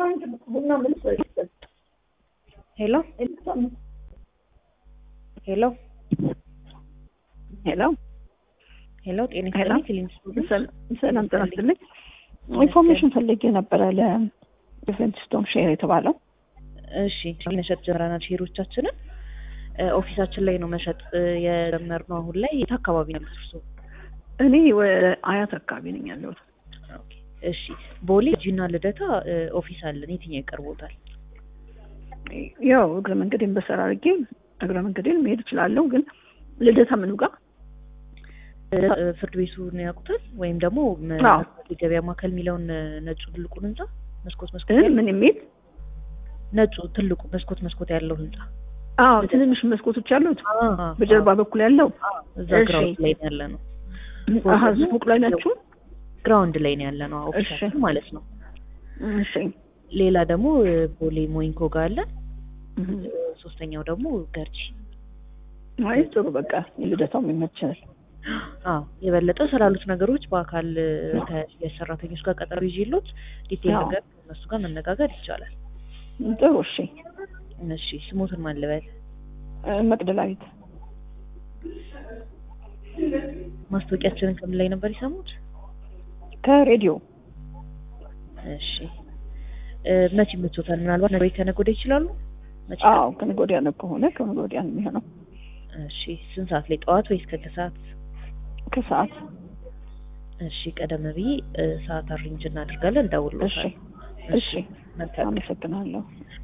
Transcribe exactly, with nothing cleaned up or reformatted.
Hello? Hello? Hello? Hello? ጤና Hello? ይስጥልኝ። ሰላም ጤና ይስጥልኝ። ኢንፎርሜሽን ፈልጌ ነበረ ለዲፈረንት ስቶን ሼር የተባለው። እሺ መሸጥ ጀምረናል። ሼሮቻችንን ኦፊሳችን ላይ ነው መሸጥ የጀመርነው አሁን ላይ። የት አካባቢ ነው የምትደርሰው? እኔ ወደ አያት አካባቢ ነኝ ያለሁት። ኦኬ እሺ። ቦሌ ጂና ልደታ ኦፊስ አለን። የትኛው ይቀርቦታል? ያው እግረ መንገዴን በሰራ አድርጌ እግረ መንገዴን መሄድ እችላለሁ። ግን ልደታ ምኑ ጋር? ፍርድ ቤቱን ያውቁታል? ወይም ደግሞ ገበያ ማዕከል የሚለውን ነጩ ትልቁን ህንጻ መስኮት መስኮት ምን ምን የሚል ነጩ ትልቁ መስኮት መስኮት ያለው ህንጻ? አዎ ትንንሽ መስኮቶች ያሉት በጀርባ በኩል ያለው እዛ ግራውንድ ላይ ያለ ነው። አሃ ሱቅ ላይ ናችሁ? ግራውንድ ላይ ነው ያለ ነው ኦፊሳችን ማለት ነው። እሺ ሌላ ደግሞ ቦሌ ሞይንኮ ጋር አለ። ሶስተኛው ደግሞ ገርጂ። አይ ጥሩ በቃ ልደታው ይመቻል። አዎ የበለጠ ስላሉት ነገሮች በአካል ከየሰራተኞች ጋር ቀጠሮ ይዤሎት ዲቴል ነገር እነሱ ጋር መነጋገር ይቻላል። ጥሩ እሺ። እሺ ስሞትን ማን ልበል? መቅደላዊት። ማስታወቂያችንን ከምን ላይ ነበር የሰሙት? ከሬዲዮ። እሺ መቼ ይመቾታል? ምናልባት ነገ ከነገ ወዲያ ይችላሉ? መቼ? አዎ ከነገ ወዲያ ነው ከሆነ ከነገ ወዲያ ነው የሚሆነው። እሺ ስንት ሰዓት ላይ? ጠዋት ወይስ ከሰዓት? ከሰዓት። እሺ ቀደም ብዬ ሰዓት አሬንጅ እናደርጋለን። ደውልልዎታል። እሺ እሺ አመሰግናለሁ።